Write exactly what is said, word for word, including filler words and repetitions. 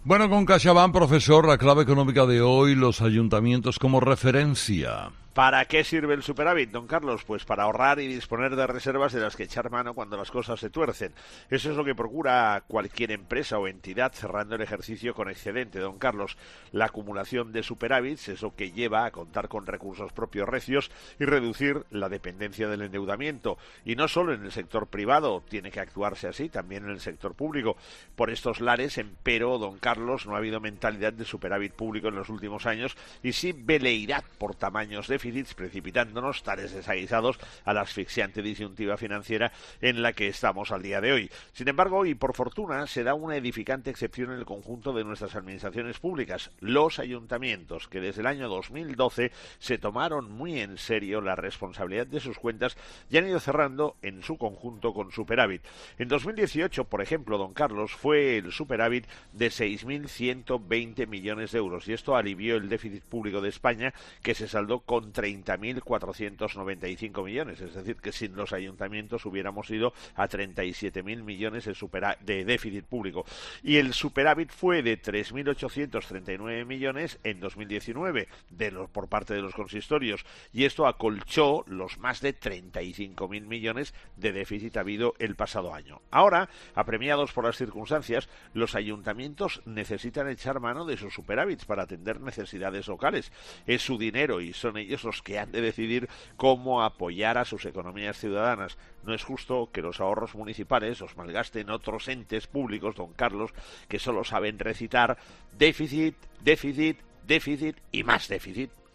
Bueno, con CaixaBank, profesor, la clave económica de hoy, los ayuntamientos como referencia. ¿Para qué sirve el superávit, don Carlos? Pues para ahorrar y disponer de reservas de las que echar mano cuando las cosas se tuercen. Eso es lo que procura cualquier empresa o entidad cerrando el ejercicio con excedente, don Carlos. La acumulación de superávits es lo que lleva a contar con recursos propios recios y reducir la dependencia del endeudamiento. Y no solo en el sector privado tiene que actuarse así, también en el sector público. Por estos lares, empero, don Carlos, no ha habido mentalidad de superávit público en los últimos años y sí veleidad por tamaños de precipitándonos tales desaguisados a la asfixiante disyuntiva financiera en la que estamos al día de hoy. Sin embargo, y por fortuna, se da una edificante excepción en el conjunto de nuestras administraciones públicas, los ayuntamientos, que desde el año dos mil doce se tomaron muy en serio la responsabilidad de sus cuentas y han ido cerrando en su conjunto con superávit. En dos mil dieciocho, por ejemplo, don Carlos, fue el superávit de seis mil ciento veinte millones de euros y esto alivió el déficit público de España, que se saldó con treinta mil cuatrocientos noventa y cinco millones, es decir, que sin los ayuntamientos hubiéramos ido a treinta y siete mil millones de, supera de déficit público. Y el superávit fue de tres mil ochocientos treinta y nueve millones en dos mil diecinueve de los, por parte de los consistorios, y esto acolchó los más de treinta y cinco mil millones de déficit habido el pasado año. Ahora, apremiados por las circunstancias, los ayuntamientos necesitan echar mano de sus superávits para atender necesidades locales. Es su dinero y son ellos los que han de decidir cómo apoyar a sus economías ciudadanas. No es justo que los ahorros municipales los malgasten otros entes públicos, don Carlos, que solo saben recitar déficit, déficit, déficit y más déficit.